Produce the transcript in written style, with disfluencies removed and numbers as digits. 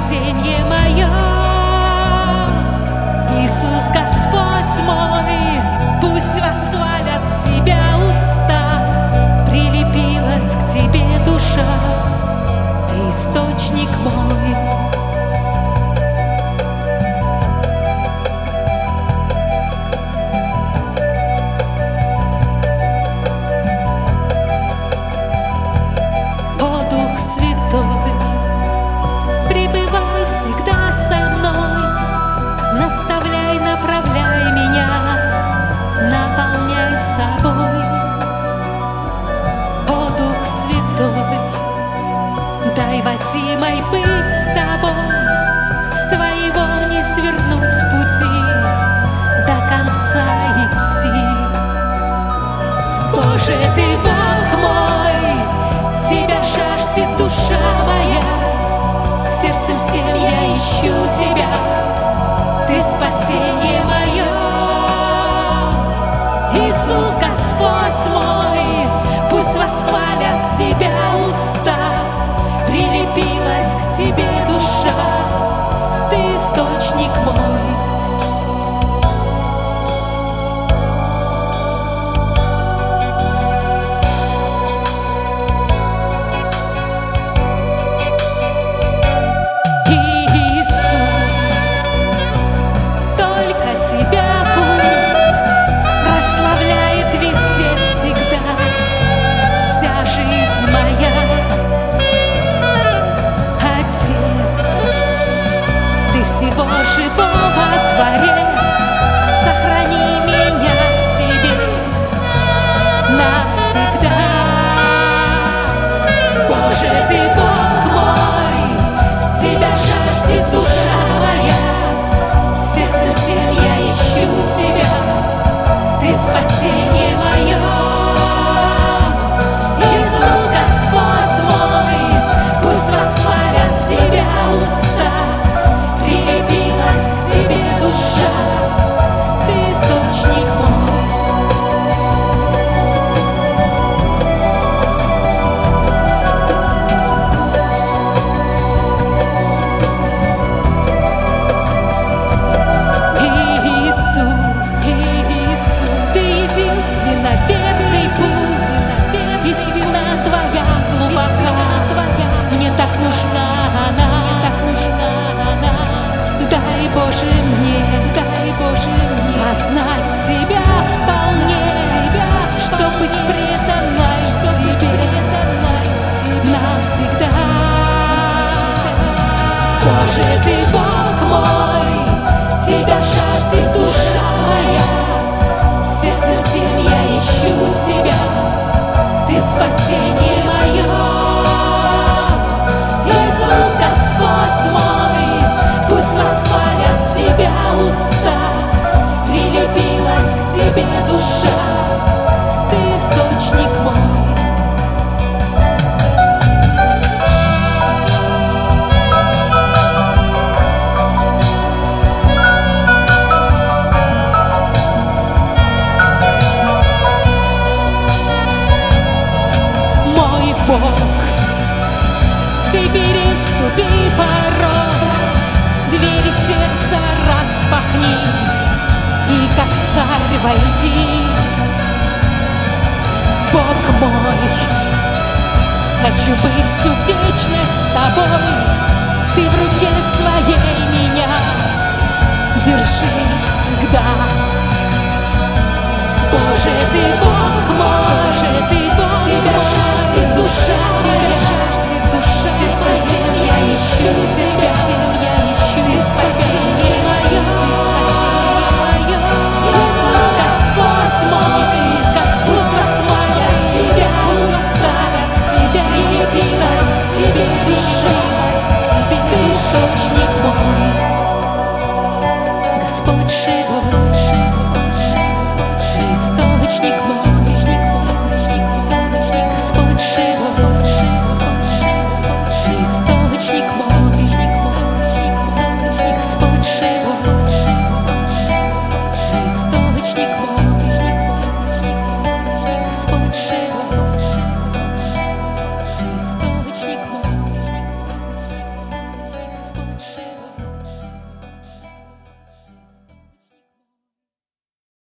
спасенье мое. Иисус, Господь мой, пусть восхвалят Тебя уста. Прилепилась к Тебе душа, Ты источник мой. О, Дух Святой, пребывай всегда со мной, наставляй, направляй меня, наполняй собой. О, Дух Святой, дай воде моей быть с Тобой, с Твоего не свернуть пути, до конца идти. Боже, Ты Бог мой, Тебя жаждет душа моя, сердцем всем я ищу Тебя, Ты спасенье мое. Иисус, Господь мой, пусть восхвалят Тебя уста. Прилепилась к Тебе душа, Ты источник мой. Всего живого Творец, сохрани меня в себе навсегда. Боже, Ты Бог мой, Тебя жаждет душа моя, сердцем всем я ищу Тебя, Ты спасенье мое. Иисус, Господь мой, пусть восхвалят Тебя уста. Прилепилась к Тебе душа, Ты источник мой. Иисус, Ты единственно верный путь, истина Твоя глубока, мне так нужна она. Дай, Боже, мне познать Тебя вполне, чтоб быть преданной Тебе навсегда. Боже, Ты Бог мой, Тебя жаждет душа моя, сердцем всем я ищу Тебя, Ты спасенье мое. Иисус, Господь мой, пусть восхвалят Тебя уста. Прилепилась к Тебе душа, Ты источник мой. Мой Бог, Ты переступи порог, двери сердца распахни и как царь войди. Бог мой, хочу быть всю вечность с Тобой, Ты в руке своей меня держи всегда. Боже, Ты Бог мой, Тебя жаждет душа